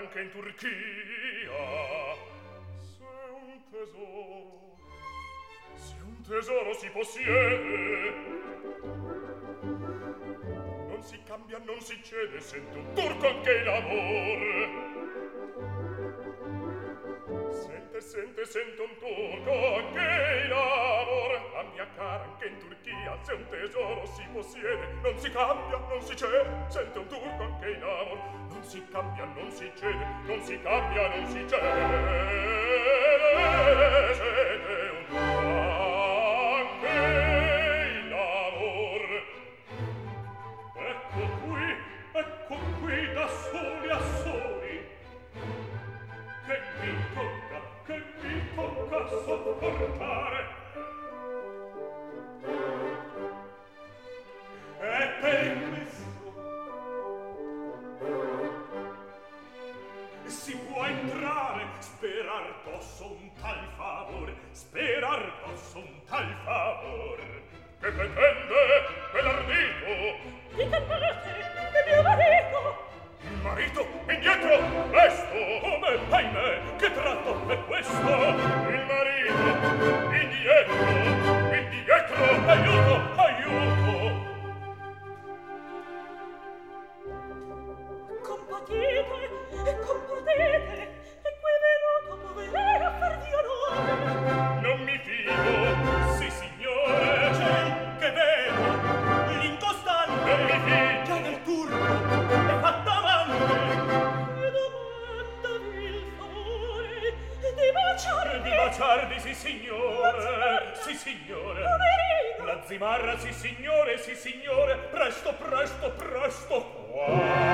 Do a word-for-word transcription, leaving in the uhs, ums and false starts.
anche in Turchia. Se un tesoro, se un tesoro si possiede, non si cambia, non si cede, sento un turco anche in amor. Sente, sente, sento un turco anche in amor. La mia cara anche in Turchia, se un tesoro si possiede, non si cambia, non si cede, sente un turco anche in amor. Non si cambia, non si cede, non si cambia, non si cede, sente un turco anche in amor. Ecco qui, ecco qui, da soli a soli, che mi tocca, che mi tocca sopportare. E per questo si può entrare, sperar posso un tal favore, sperar posso un tal favore. Che pretende quell'ardito? Di calmate, è mio marito. Il marito? Indietro, presto! Come, ahimè, che tratto è questo? Il marito, indietro, indietro! Aiuto, aiuto! Compatite, compatite, è qui venuto poverino a farvi onore. Non mi fido! Sì, signore, c'è che vedo l'incostante. Non mi fido! Già del turco è fatta amante. E domandavi il favore di baciarvi. Di baciarvi, sì, signore! Sì, signore! Poverino! La zimarra, sì, signore, sì, signore! Presto, presto, presto! Qua!